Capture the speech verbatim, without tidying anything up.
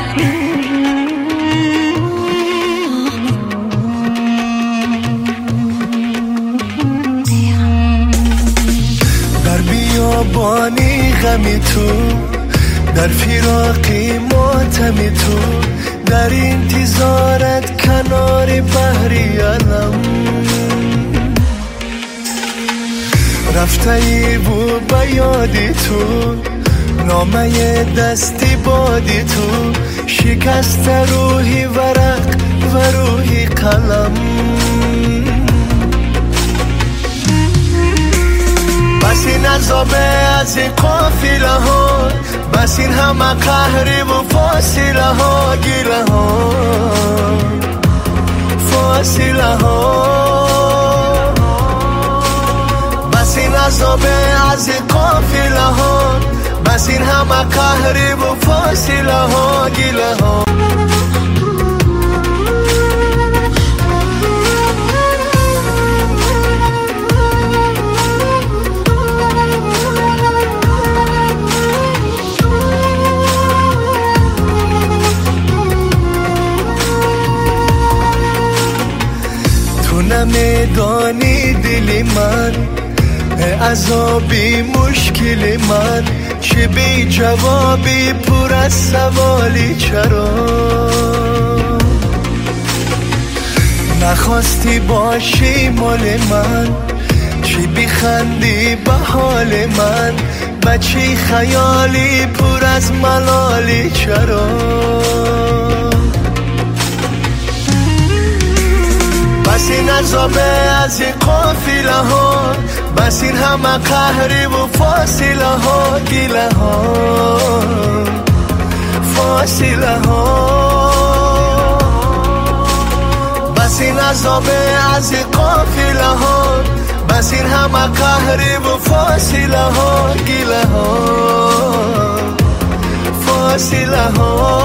بیابانی غمی تو، در فراقی ماتمی تو، در انتظارت کنار بحری علم رفته ای بو بیادی تو، نامه دستی بادی تو، شکست روحی ورق و روحی قلم. بس این عذابه از این قافله ها، بس این همه قهری و فاصله ها، گیله ها فاصله ها. بس این عذابه از این قافله ها، بس این همه قهری و فاصله ها، گیله ها. نمیدانی دلی من، عذابی مشکل من، چه بی جوابی پر از سوالی چرا نخواستی باشی مال من، چی بخندی به حال من، بچی خیالی پر از ملالی چرا. بس این عذابه از این قافله ها، بس این همه قهری و فاصله ها، گیله ها فاصله ها. بس این عذابه از این قافله ها، بس این همه قهری و فاصله ها، گیله ها فاصله ها.